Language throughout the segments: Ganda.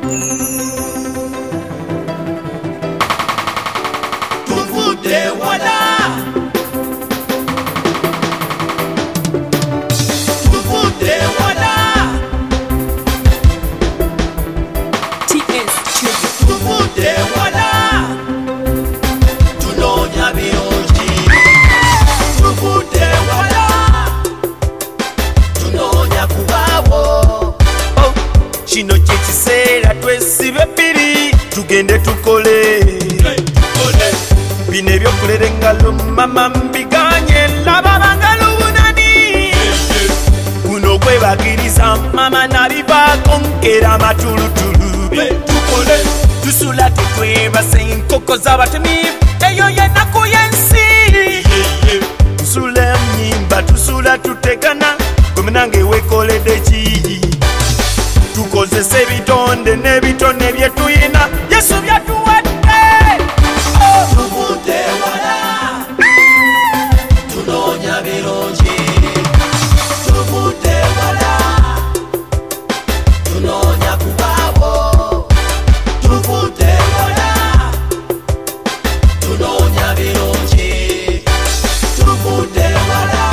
Tuvudde wala tuvudde wala tuvudde wala tunoonya birungi tuvudde wala tunoonya kubaabo kino kyekiseera twesibe bbiri tugende tukole bino ebyokulera engalo mama mbiganye laba bangalo bunani guno gwebagiriza mama nabivaako nkera amatulutulu tukole tusula tetwebase enkoko z'abatemi eyo yenaku y'ensi tusula ennyimba tusula tutegana gwemunange wekoledde ki tukozesa ebitonde n'ebitone byetuyina yesu byatuwadde tuvudde wala tunoonya birungi tuvudde wala tunoonya kubaabo tuvudde wala tunoonya birungi tuvudde wala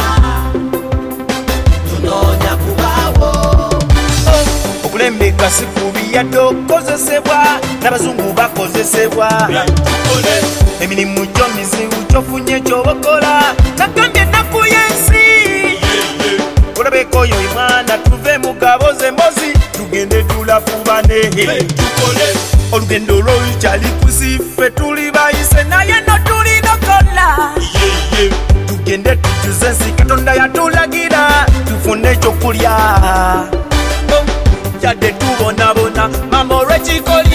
tunoonya kubaabo okulembeka si kubi yadde okukozesebwa n'abazungu bakozesebwa emirimu gyo mizibu kyofunye kyobokola nagambye ennaku y'ensi olabeka oyo mwana tuve mu gabo z'embozi tugende tulafubane olugendo lwolukyali kusife tuli bayise naye no tulinokola tugende tujuze ensi katonda yatulagira tufune ekyokulya yadde tubonabona mama olwekikoli